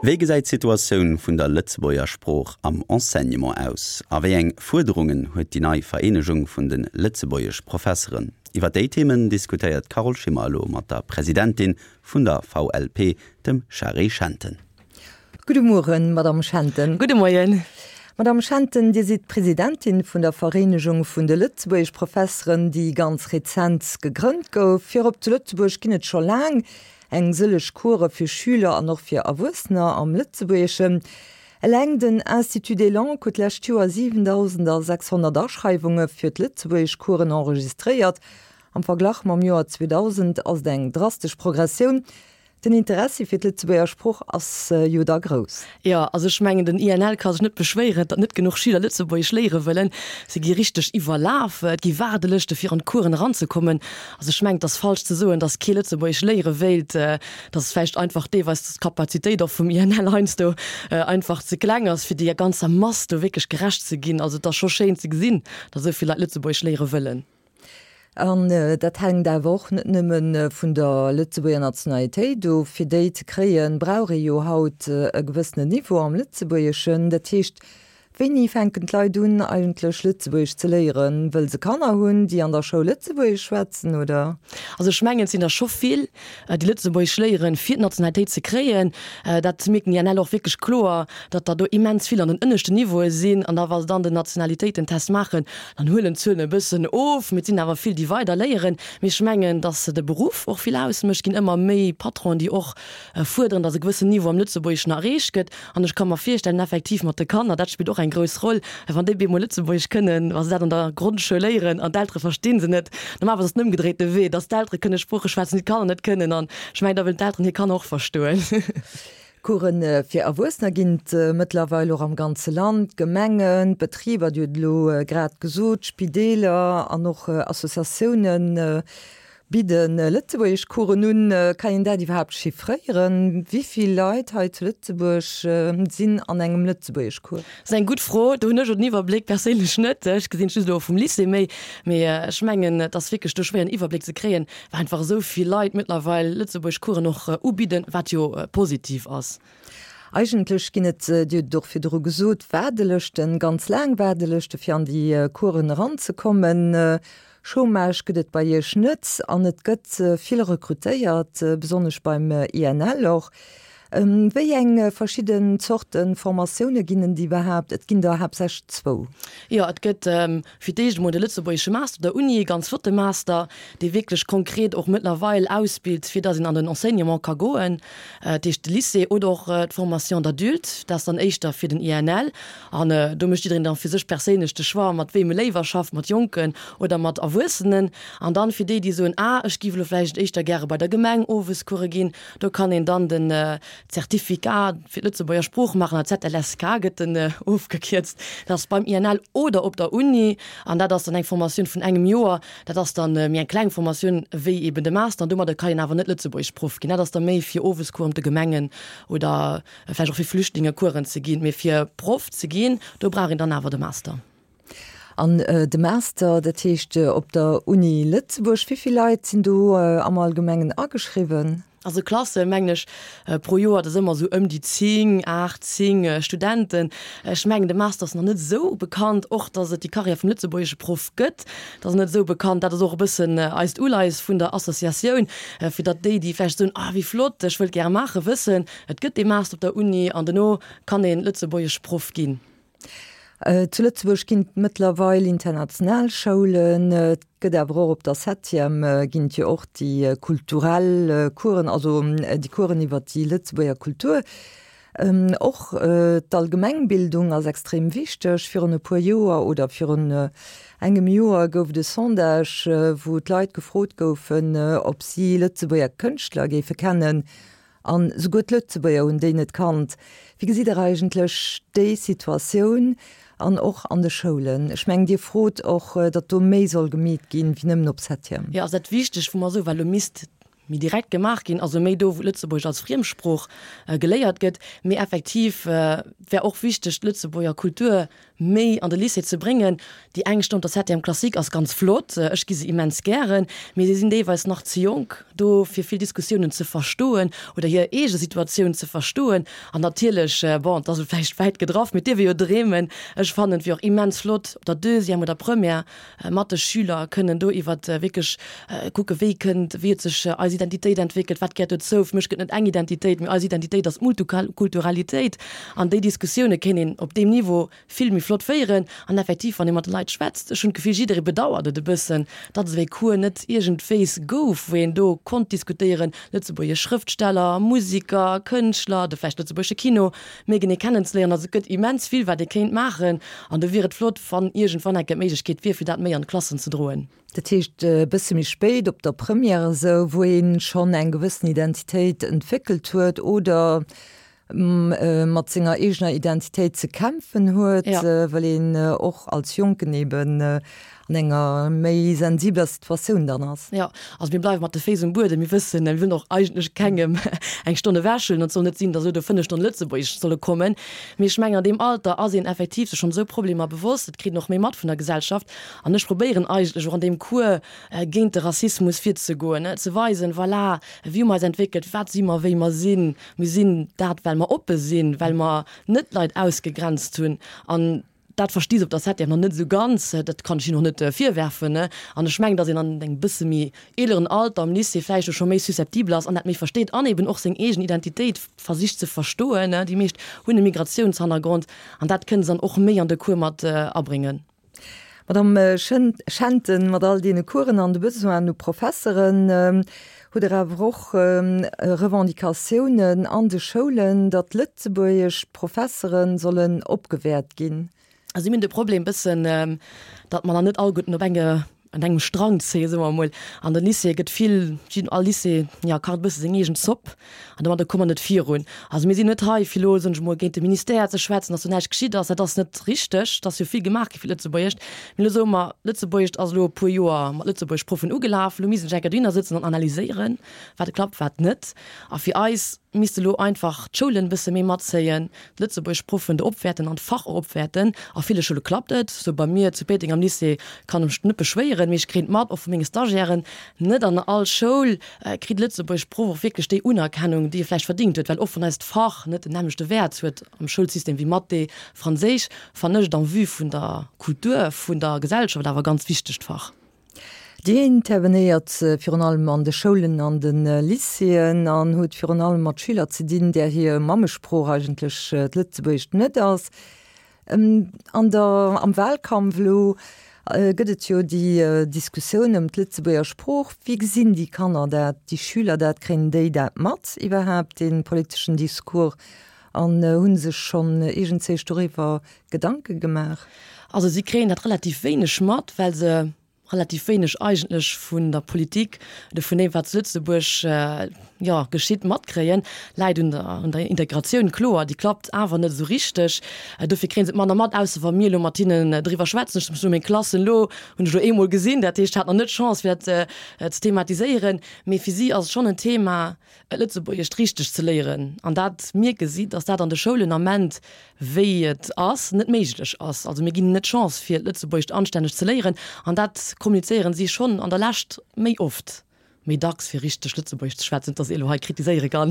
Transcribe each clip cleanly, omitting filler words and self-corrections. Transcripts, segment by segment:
Wege seit Situationun vun der Lützeboer Spruch am Enseignement aus, aéi eng Forderungen huet die neii Vereinigung vun den Lützeboech Professoren. Iwer déi Themen diskutiert Carol Schimalo mat der Präsidentin vun der VLP, dem Charé Chanten. Gute Morgen, Madame Chanten. Gute Morgen. Madame Chanten, die sind Präsidentin vun der Vereinigung vun de Lützeboech Professoren, die ganz rezent gegrünnt gouf. Fir op de Lützeburg ginnet schon lang eng sëllech Kurre fir Schüler an noch fir Awusner am Lützeboechen. Läng den Institut des Langues huet lächt Joer 7600 Ausschreibungen fir d Lützeboech Kuren enregistriert. Am Verglach mam Joer 2000 ass eng drastisch Progression. Den Interesse fir Lützeboer Spruch ass Juda groß. Ja, also schmengen den INL kann net beschweren, dat net genug Schüler Lützeburg lehre wollen, se gi richtig iwwerlaufen, die Wardelechte fir an Kuren ranzukommen. Also schmengt das falsch zu so, dass Ki Lützeburg lehre Welt, das fecht einfach de, was das Kapazität doch vom INL einst du einfach ze klengers fir die ganze Mast wirklich gerecht zu gin. Also das schon schön zu gesinn, dass so viel Lützeburg lehre wollen. Dat heng der woch net nëmmen vun der Lützeboer Nationalitéit do fir déi ze kreien brauche jo haut e gewëssenne Niveau am Lützeboechen, dat hicht wenni fenken Leiit dun eigentlech Lützeboech ze leieren, well se Kanner hunn, die an der Schau Lützeboech schwätzen oder? Also schmengen sinn der scho viel die Lützeburg schleieren fir Nationalitéit ze kreien, dat meken ja auch wirklich klar, dat da do immens viel an den ënnechte Niveau sinn, an da was dann de Nationalitéiten Test machen, dann hullen zune bëssen of, mit sinn awer viel die weiter leieren, mir schmengen, dat se de Beruf och viel ausmcht gin immer méi Patron, die och fudern, dat se gewisse Niveau am Lützeburg nachrecht gëtt, an ich kann man firstellen effektiv mat de kann, dat spielt auch ein grös Roll van de Lützeburg können, was an der Grundschule leieren an d'ältre verstehen se net, was nimm gedrehte weh, das d'ältre könne Spruche schwätzen, die kann net können an schmeint der d'ältren hier kann auch verstohlen. Kuren fir Awusner ginnt mittlerweile auch am ganze Land, Gemengen, Betrieber lo grad gesot, Spideler an noch Assoziationen bieden Lützeburg Kuren nun kann da die überhaupt chiffrieren, wieviel Leute heute Lützeburg sinn an engem Lützeburg Kur? Se gut froh, du hun Niwerblick per net gesinn vom Lycée méi schmengen das wirklich du schwer einen Überblick zu kreen, war einfach so viel Leid mittlerweile Lützeburg Kuren noch ubieden, wat jo positiv ass. Eigentlich ginnet doch fir Dr gesot Wädelechten ganz lang Wädelechte fir an die Kuren ranzukommen. Schomeich gëtt bei je Schnëtz an net gëtt viel rekrutéiert, besonnech beim INL auch. Wéi eng verschieden Zochten Formatioune ginnen die überhaupt, et ginn der hab sech 2. Ja, et gëtt fir déich Mo Lützeburgsche Master der Uni ganz 4. Master, déi wirklich konkret och mittlerweile ausbild, fir dat sinn an den Enseignement ka goen, Dich de Lycée oder d'Formation d'adult, dats dann eichter fir den INL. An du mecht drin dann fir sech perélechchte Schwar, mat wem Leiwerschaft, mat Jonken oder mat Awussenen, an dann fir déi die so ich giweleflecht eichter gerne bei der Gemeng Owes korrigin, da kann en dann den Zertifikat fir Lützeburger Spruch machen als ZLSK gëtten aufgekürzt, das beim INL oder op der Uni, an dat das dann Information vun engem Joer, dat das dann mir en klein Information wéi eben de Master, dummer der kann awer net Lützeburg Prof gin, dats der méi fir Oweskur de Gemengen oder fir Flüchtlinge Kuren ze gin, mir fir Prof ze gin, du bra dann awer de Master. An de Master der Techte op der Uni Lützeburg, wievi Leiit sinn du am Allgemengen ageschrieben? Also Klasse mengglisch pro Jahr das immer so die 10, 18 Studenten schmengen de Masters noch nicht so bekannt, auch dass die Karriere vom Lützeburgische Prof gött, das ist nicht so bekannt, dass es auch ein bisschen als Uleis von der Assoziation für die fest so, wie flott, ich will gerne machen wissen, es gibt den Master auf der Uni an den kann den Lützeburgische Prof gehen. Zu Lützeburg ginnt mittlerweile Internationalschulen, gëtt awer op der Septiem ginnt ja auch die kulturelle Kuren, also die Kuren iwwer die Lützeburger Kultur. Och d'Allgemeinbildung as extrem wichtig fir een paar Joer oder fir engem Joer gouf de Sondage, wo d Leiit gefrot goufen, ob sie Lützeburger Künstler gefe kennen, an so gut Lützeburger und de net kannt. Wie gesit er eigentlich déi Situation an och an de Schulen? Ich meng dir frot och, dat du méi soll gemiet gin wie nëmmen op Septiem. Ja, dat wichtig wo man so, weil du mist mir direkt gemacht gin, also méi do Lützeburg als Fremdspruch geléiert gëtt, mé effektiv wär auch wichtig Lützeburger Kultur méi an der Lise zu bringen. Die Engstunde das hat ja im Klassik als ganz flott, ich gi sie immens gern, mir sie sind jeweils noch zu jung, do für viel Diskussionen zu verstohlen oder hier Situationen zu verstohlen. An natürlich bon, das vielleicht weit getroffen mit dir wir drehmen. Ich fand wir auch immens flott der Deuxième oder Premier Mathe Schüler können do iwwer wirklich gucke wekend wie sich als Identität entwickelt, wat geht so mich net eng Identität als Identität das Multikulturalität an die Diskussionen kennen op dem Niveau viel mir flott feieren an effektiv an jemand Leiit schwätzt schon gefiedere bedauerte de bisssen dat cool net irgend face gouf woen du kon diskutieren Lützeburger Schriftsteller Musiker Künstler de vielleicht Lützeburgische Kino mé kennenlernen also gött immens viel wat de kind machen an du wäret flott von irgend von der geht wie für dat mé an Klassen zu drohen. Dat hicht bis mich spät op der Premiere so wo schon en gewissen Identität entwickelt huet oder mat zinger egener Identität ze kämpfen huet, weil och als Jungeben an enger méi sensibler Situation dann ass. Ja, also wir bleiben mat de Fe Bude mir wissen will noch eigentlich kegem eng Stunde wäscheln und so net sinn, dat de 5 Stunden Lützeburg solle kommen. Mir schmenger dem Alter asien effektiv schon so Probleme bewusst, krieg noch mé mat von der Gesellschaft an nech probieren eigentlich an dem Kur gegen den Rassismus fir zu go zu weisen voilà, wie man entwickelt wat si immer wie man sinn dat weil man opbesinn, weil man net Leiit ausgegrenzt hun an dat verstees op das hat ja noch net so ganz dat kann ich noch net vierwerfen an schmengt dass an den bisse mi eleren Alter am Lissefle schon méi susceptibel an dat mich versteht an eben auch seg egen Identität versicht zu verstohlen die mecht hunne Migrationshintergrund an dat können dann auch méi an de Kurmat abbringen. Madame Schenten mat all die Kuren an de bisse an de Professoren oder auch Revendikationen an de Schulen dat Lützeburgisch Professoren sollen opgewehrt gin. Also de Problem bisssen dat man net all gut no Benge an engem Strang se an der Lise get viel all Lise ja kar bis segent Zopp an man kommen net vir hun. Also mir sinn net Philosen gent de Minister ze Schweizer national geschieht das net richtig, dat viel gemacht viel Lützeburgcht Lützeburgcht as lo pu Joer Lützeburg Profen ugelaufen Misenjackediner sitzen und analyseieren wat klappt wat net a fir Eis mis lo einfach Schulen bis mé mat zeien Lützeburg Profen de opwerten an Fach opwerten a viele Schule klapptet so bei mir zu Peting am Lise kann schnipp beschwieren mich kre mat auf mé Stagiieren net an all Schul krit Lützeburg Pro wirklich de Unerkennung die vielleicht verdient huet weil offen ist Fach net den nämlichchte Wert huet am Schulsystem wie Mathe Franzisch fanch dann vu vun der Kultur vun der Gesellschaft da war ganz wichtig Fach. Die interveniert fir allem an de Schulen an den Lyceen an huet fir allem mat Schüler ze dienen, der hier Mammespruch eigentlich Lützeburg net ass. Am Wahlkampflo gëtt jo die Diskussion Lützeburger Spruch, wie gesinn die Kanner dat die Schüler dat kren déi dat mat iwwerhap den politischen Diskurs an hun sech schon egent Historiewer Gedanke gemach. Also sie kreen dat relativ wenig mat, weil se relativ wenig eigentlich von der Politik von dem was Lützeburg geschieht mat kreen leid und der Integration klar die klappt einfach nicht so richtig dafür kriegen man mat aus Familie Martinen drüber schwätzen Klassen lo und schon einmal gesehen der Tisch hat noch nicht Chance wird zu thematisieren mir für sie als schon ein Thema Lützeburg richtig zu lehren und dat mir gesieht dass da an der Schulenament weet ass net meiglich ass also mir gi net Chance für Lützeburg anständig zu lehren und dat kommunizieren sie schon an der Last méi oft méi dacks fir richchte Lützeburg schwätzen das Elo kritiseiere kann.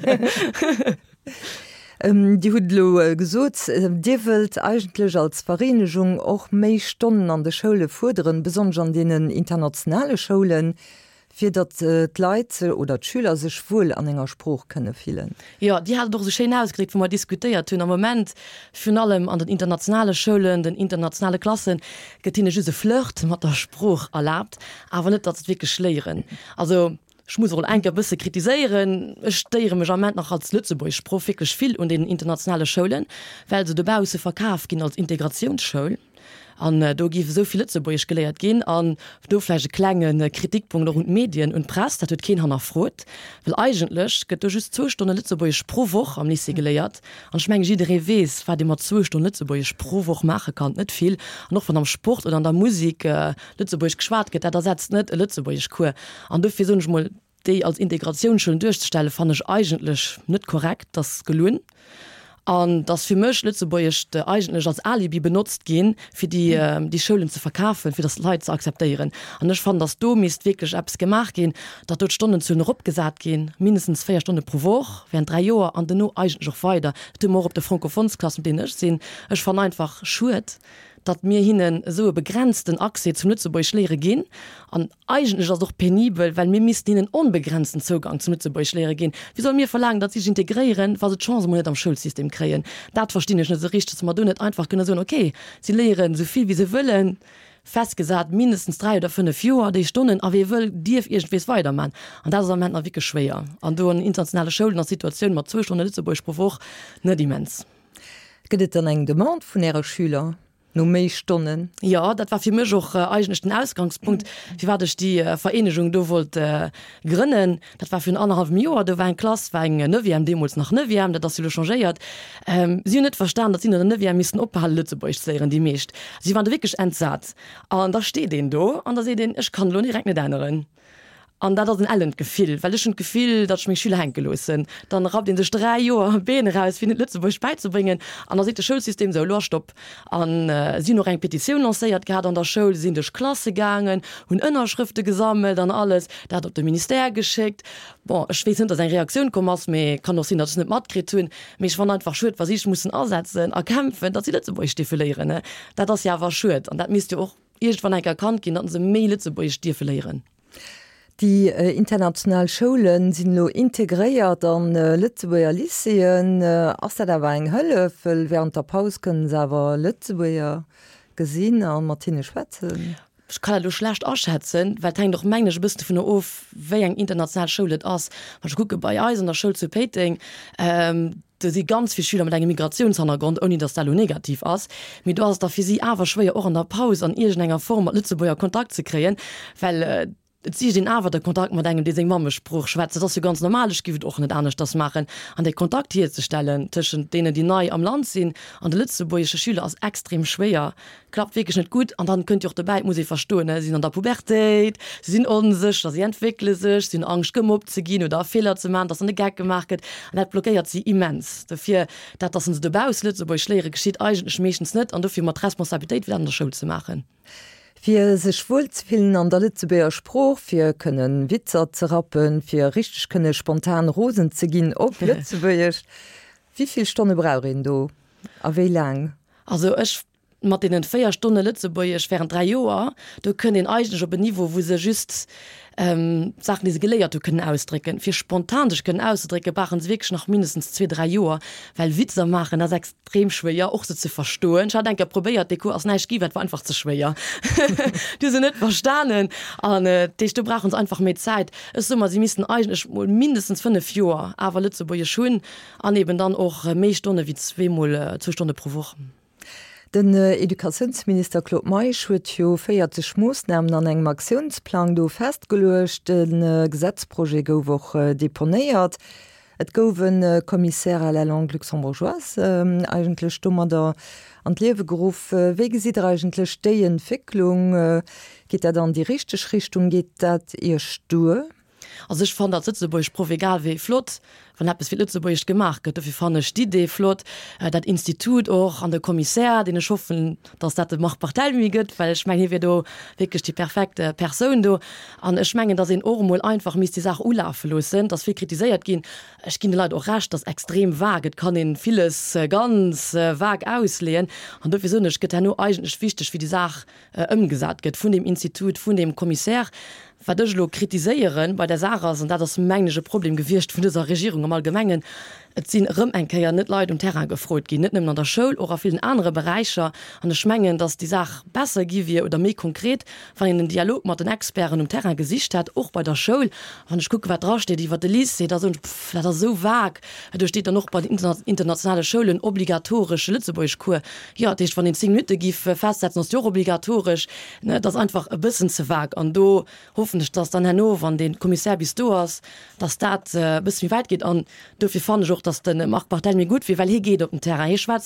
Die Hudlo gesot Diwelt eigentlich als Vereinigung och méi Stonnen an der Schule forderen besonders an denen internationale Schulen fir dat Leize oder Schüler sech wohl an enger Spruch könne fielen. Ja, die hat doch so schön ausgelegt, wo man diskutiert hun am moment für allem an den internationale Schulen, den internationale Klassen getine juste Flirt mat der Spruch erlaubt, aber net dat wirklich schleieren. Also ich muss wohl enker bisse kritiseieren steiere Mement noch als Lützeburg Spruch wirklich viel und den internationale Schulen, weil se debause verkauf gin als Integrationsschule. An do gif sovi Lützeburg geleiert gin an dofleche klengen Kritikpunkte rund Medien und Press, dat huet kein hanner frot. Well eigentlech gëtt just 2 Stunden Lützeburg pro woch am Lycée geleiert. An schmeng jidere wees, war de mat 2 Stunden Lützeburg pro woch mache kann net viel. Noch von am Sport oder an der Musik Lützeburg geschwart get, der setzt net Lützeburg Kur. An dofir sonch mal déi als Integration schon durchstelle fand ich eigentlich net korrekt das gelohn. an das für mech Lützeburg eigentlich als Alibi benutzt gehen für die Schulen zu verkaufen, für das Leid zu akzeptieren. Und ich fand, dass du mist wirklich Apps gemacht gehen, dass dort Stunden zu Rupp gesagt gehen, mindestens 4 Stunden pro Woche, während 3 Jahre an den nur eigentlich noch weiter. Du morgen auf der Frankophonsklasse, den ich sehen, ich fand einfach schuld, dat mir hinnen so begrenzten Akse zum Lützeburg Lehre gehen an eigentlich das doch penibel, weil mir miss ihnen unbegrenzten Zugang zum Lützeburg Lehre gehen. Wie soll mir verlangen, dass sie sich integrieren, was Chance nicht am Schulsystem kreen? Dat verstehe ich nicht so richtig, man du nicht einfach können so okay, sie lehren so viel wie sie wollen. Festgesagt mindestens 3 oder 5 Jahre die Stunden, aber wir will dir irgendwie weiter man und das ist am Ende wirklich schwer. Und du eine internationale Schule in der Situation mit 2 Stunden Lützeburg pro Woche nicht immens. Gibt es eine Demande von ihrer Schüler? No méi Stonnen. Ja, dat war fir mech auch eigentlich den Ausgangspunkt. Wie war dech die Vereinigung do wollt grënnen? Dat war fir 1,5 Joer, da war ein Klasse war Neuwiem Demos nach Neuwiem, dat sie changeiert. Sie net verstanden, dat sie der Neuwiem missen ophalen Lützeburg zeieren die meescht. Sie waren wirklich entsatz. An da steht den do an da se den ich kann lo direkt net deinerin. Und dat den allen gefiel, weil ich schon gefiel, dat ich mich Schüler hengelossen. Dann rab den sech 3 Joer Beene raus wie Lützeburg beizubringen. An da se das Schulsystem so lostopp. An sie noch eng Petition lanciert gehabt an der Schule sind durch Klasse gegangen und Innerschriften gesammelt an alles. Da hat op dem Minister geschickt. Bon, ich weiß nicht, dass eine Reaktion kommt, mir kann doch sehen, dass ich nicht matkrieg tun. Mich fand einfach schuld, was ich muss ersetzen, erkämpfen, dass sie Lützeburg stiefelieren. Ne? Das ja war schuld. Und das müsst ihr auch irgendwann erkannt gehen, dass sie mehr Lützeburg stiefelieren. Die internationalen Schulen sind lo integriert an Lützeburger Lyceen. Ass da war eng Hëlle während der Pause können se awer Lützeburger gesinn an Martine schwätzen. Ich kann du schlecht ausschätzen, weil doch mengsch bist du von der of wie eng international Schulet ass. Ich gucke bei Eis an der Schule zu Peting. Sie ganz viele Schüler mit einem Migrationshintergrund, ohne dass das negativ ist. Mit du hast da für sie aber schwer auch in der Pause an irgendeiner Form mit Lützeburger Kontakt zu kriegen, weil sie den aber der Kontakt mit einem diesen Mammespruch schwätze, dass sie ganz normal ist, gibt auch nicht anders das machen, an den Kontakt hier zu stellen zwischen denen, die neu am Land sind, und der lützeburgische Schüler ist extrem schwer, klappt wirklich nicht gut, und dann könnt ihr auch dabei, muss ich verstehen, sie sind an der Pubertät, sie sind unsicher, sie entwickeln sich, sie sind Angst gemobbt zu gehen oder Fehler zu machen, dass sie eine Gag gemacht hat, und das blockiert sie immens. Dafür, dass uns dabei aus Lützeburg Lehre geschieht eigentlich meistens nicht, und dafür mit Responsabilität wieder an der Schule zu machen. Für sech wohlzufühlen an der Lützeburger Spruch, für können Witzer zu rappen, für richtig können spontan Rosen zu gehen op Lützeburg. Wie viel Stunden brauchen du? A wie lang? Also ich mit den 4 Stunden Lützeburg während 3 Jahre, du können den eigentlich auf ein Niveau, wo sie just Sachen, die sie gelehrt können ausdrücken. Für spontan können ausdrücken, brauchen sie wirklich noch mindestens 2-3 Jahre, weil Witze machen, das ist extrem schwer, auch so zu verstehen. Ich denke, probiert, die Kurs nicht gibt, war einfach zu schwer. Die sind nicht verstanden. Und du brauchen sie einfach mehr Zeit. Es ist immer, sie müssen eigentlich mindestens 5 Jahre, aber Lützeburg schon, und eben dann auch mehr Stunden wie 2 Stunden pro Woche. Den Edukationsminister Claude Meisch huet jo 40 Moosnamen an engem Aktionsplan do festgelecht, den Gesetzprojekt gouf woch deponéiert. Et goufen Kommissär à la langue luxembourgeoise eigentlich stummer der an Lewegrouf wege si eigentlich déi Entwicklung geht dat an die richtige Richtung, geht dat ihr Stuhl? Also ich fand das Lützeburg Prof egal wie flott, von hab es wie Lützeburg gemacht, dafür fand ich die Idee flott, das Institut auch an der Kommissär, den ich hoffe, dass das macht Partei mir geht, weil ich meine, hier wird wirklich die perfekte Person da, und ich meine, dass in Ormol einfach die Sache ulaufen lassen, dass viel kritisiert gehen. Ich gebe Leute auch recht, das extrem vage, es kann ihnen vieles ganz vage auslehnen, und dafür so geht ja nur eigentlich wichtig, wie die Sache umgesetzt wird, von dem Institut, von dem Kommissär. Was ich kritisieren bei der Sache und das mänglische Problem gewirrscht von dieser Regierung am Allgemeinen. Et sind Rëmmenkeier net Leute Terra gefreut gin net an der Schul oder vielen andere Bereicher an de schmengen, dass die Sache besser gi wie oder mé konkret van in den Dialog mat den Experten Terra gesicht hat auch bei der Schul an ich gucke wat draufsteht, die wat de liest se so vag du steht da noch bei den internationale Schulen obligatorisch Lützeburgkur ja dich von den 10 Minuten gi festsetzen ist obligatorisch ne, das einfach ein bisschen zu vag an du hoffentlich dass dann Hannover an den Kommissar bis du hast dass dat bis wie weit geht an dafür fand ich auch dass den Machtpartei mir gut wie weil hier geht op den Terrain Schwarz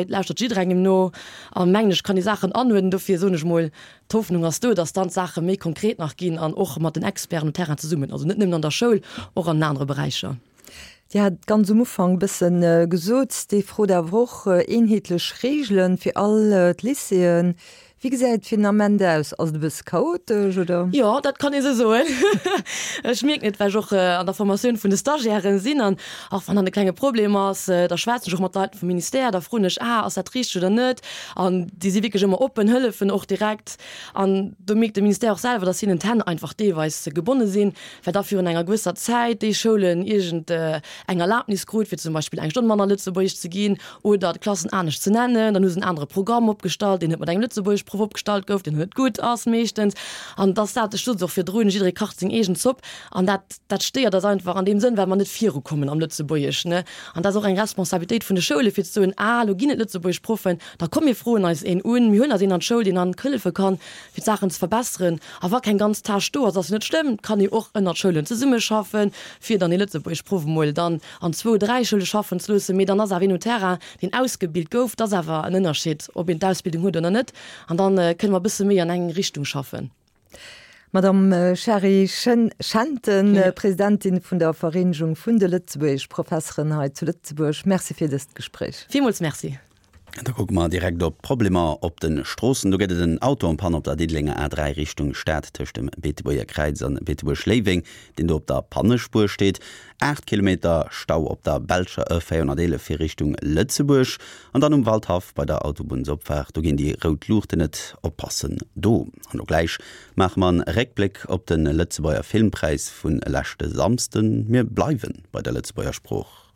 im No am Mänglisch kann die Sachen anwenden dafür so nicht mal Hoffnung hast du dass dann Sache mehr konkret nachgehen an auch mal den Experten Terra zu summen also nicht an der Schule auch an andere Bereiche. Die hat ganz am Umfang bisschen gesot, die froh der Woche inhaltlich Regeln für alle Lyceen. Wie gesagt, Fundament aus, also du bist chaotisch, oder? Ja, das kann ich so. Ich merke nicht, weil ich auch an der Formation von den Stagiären sind, und auch wenn da kleine Probleme hast, da schwätzen ich auch mit Leuten vom Minister, da frage ich, ist das richtig oder nicht? Und die sind wirklich immer open, helfen auch direkt. Und du merkst das Minister auch selber, dass sie intern einfach teilweise gebunden sind, weil dafür in einer gewissen Zeit die Schulen eine Erlaubnis kriegen, wie zum Beispiel eine Stunde nach Lützeburg zu gehen oder die Klassen auch nicht zu nennen. Dann müssen andere Programme aufgestellt, den hat man in Lützeburg Prof gouf den huet gut ass mechtens an das so fir droen jire Karting egent zopp an dat steet das einfach an dem sinn, wenn man net vir kommen am Lützeburgch ne an das auch eng Responsabilit vun der Schule fir so Login Lützeburg Profen da kom mir froh als en hunner sinn an Schul den an Krillfe kann fir Sachen zu verbeeren a war kein ganz Tag sto das net stimmt kann ich auch in der Schulen ze summe schaffen fir dann die Lützeburg Profen dann an 2-3 Schule schaffen zlose mir dann as Terra den ausgebild gouf das war ein Unterschied ob in der Ausbildung hu oder net an dann können wir ein bisschen mehr in eine Richtung schaffen. Madame Sherry Schanten, Präsidentin von der Vereinigung von der Lützeburg, Professorin heute zu Lützeburg. Merci für das Gespräch. Vielmals merci. Da guck mal direkt op Probleme op den Strossen. Du gett den Auto an Pan op der Didlinger A3 Richtung Stadt tcht dem Beteburger Kreiz an Beteburg Schlewing, den du op der Pannespur steht. 8 Kilometer Stau op der Belscher Ö4 fir Richtung Lützeburg an dann Waldhaft bei der Autobahnsopfach. Du gin die Rotluchte net oppassen. Do an du gleich mach man Reckblick op den Lützeburger Filmpreis vun lächte Samsten mir bleiwen bei der Lützeburger Spruch.